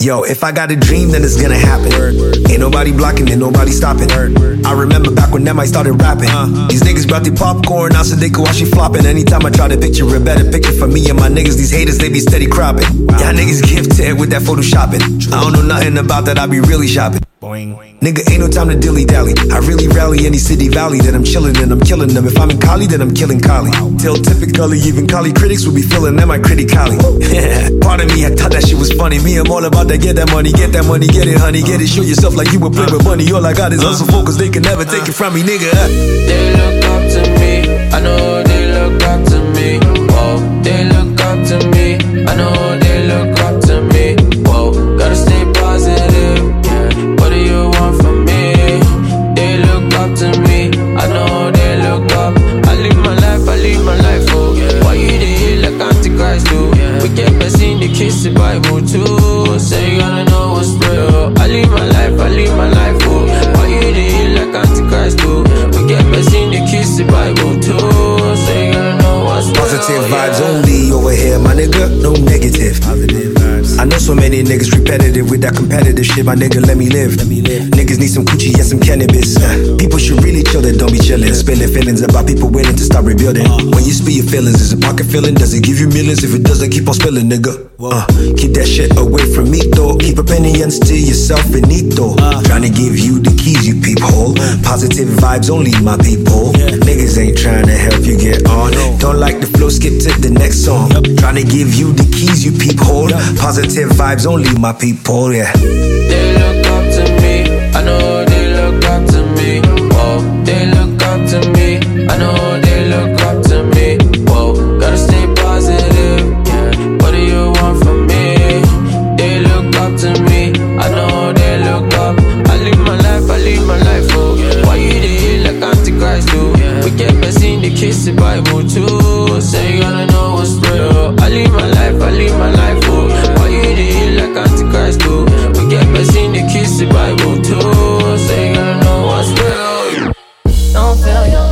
Yo, if I got a dream, then it's gonna happen. Ain't nobody blocking it, nobody stopping. I remember back when them I started rapping. These niggas brought the popcorn out so they could watch me flopping. Anytime I try to picture a better picture for me and my niggas, these haters, they be steady cropping. Y'all niggas gifted with that photoshopping. I don't know nothing about that, I be really shopping. Boing. Nigga, ain't no time to dilly-dally. I really rally any city valley that I'm chillin' and I'm killing them. If I'm in Cali, then I'm killing Cali. Till typically, even Cali critics will be feeling them I critically. Pardon me, I thought that shit was funny. Me, I'm all about to get that money, get it, honey, get it. Show yourself like you were playing with money. All I got is hustle focus, they can never take it from me, nigga. They look up to me, I know they look up to me. Whoa, they look up to me, I know they look up to me. Whoa, gotta stay positive, yeah. What do you want from me? They look up to me, I know they look up. I live my life, oh yeah. Why you dey like Antichrist do? We get seen the kiss the Bible too. Say you gotta know what's real. I live my life, oh. Why you dey like Antichrist do? We get seen the kiss the Bible too. Say you gotta know what's real. Positive vibes only over here, my nigga, no negative. Positive vibes. I know so many niggas repetitive with that competitive shit, my nigga, let me live. Niggas need some coochie, yeah, some cannabis. People should really chill, that don't be chillin'. Spilling feelings about people willing to start rebuilding. When you spill your feelings, is it pocket feeling? Does it give you millions? If it doesn't, keep on spilling, nigga. Keep that shit away from me, though. Keep opinions to yourself, finito. Tryna give you the keys, you peephole. Positive vibes only, my people. Niggas ain't tryna help you get on. Don't like the flow, skip to the next song. Tryna give you the keys, you peephole. Positive vibes only, my people, yeah. They look up to me, I know they look up to me. Whoa, they look up to me, I know they look up to me. Whoa, gotta stay positive, yeah. What do you want from me? They look up to me, I know they look up. I live my life, oh. Why you dey like Antichrist do? We get seen the kiss the Bible too. Say you gotta know what's real. I live my life, oh. Why you dey like Antichrist do? We get seen the kiss the Bible too. Say you gotta know what's real. Don't feel your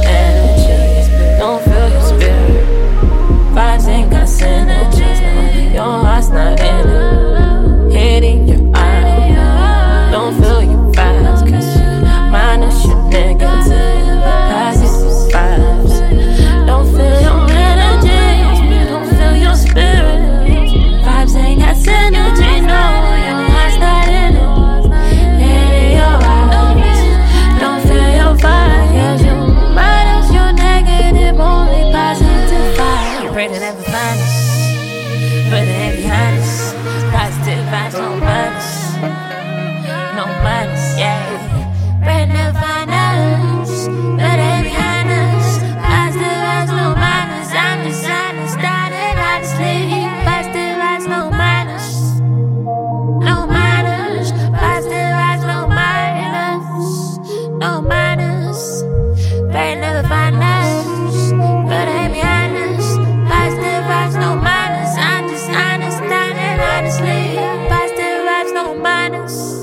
energy, don't feel your spirit. Vibes ain't got synergies, no, your heart's not in it. Hit in your eye, don't feel your vibes, cause minus your negative, positive vibes. Don't feel your energy, don't feel your spirit. Vibes ain't got synergy, no, your heart's not in it. Hit in your eyes, don't feel your vibes. You minus your negative, only positive vibes. You pray to never find us, but it ain't behind us. Positive vibes, no minus, no minus, yeah. Pray to never find us, but it ain't behind us. Positive vibes, no minus. I'm just honest, started honestly. Positive vibes, no minus, no minus. Positive vibes, no minus, no minus. Pray to never find us, but it ain't behind us. Positive vibes, no minus. I'm just honest, started honestly. Positive vibes, no minus.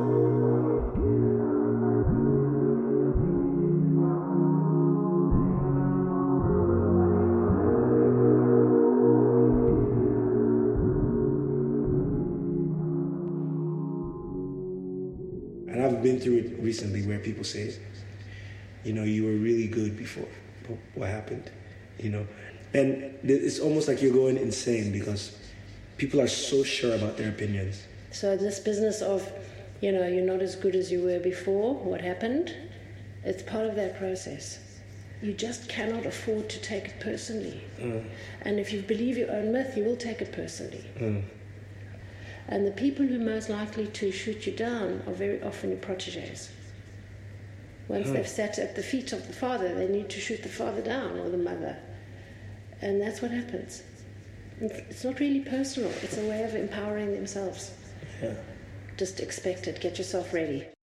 And I've been through it recently where people say, you know, you were really good before. But what happened? You know? And it's almost like you're going insane because people are so sure about their opinions. So this business of, you know, you're not as good as you were before, what happened? It's part of that process. You just cannot afford to take it personally. And if you believe your own myth, you will take it personally. And the people who are most likely to shoot you down are very often your protégés. Once they've sat at the feet of the father, they need to shoot the father down or the mother. And that's what happens. It's not really personal. It's a way of empowering themselves. Just expect it. Get yourself ready.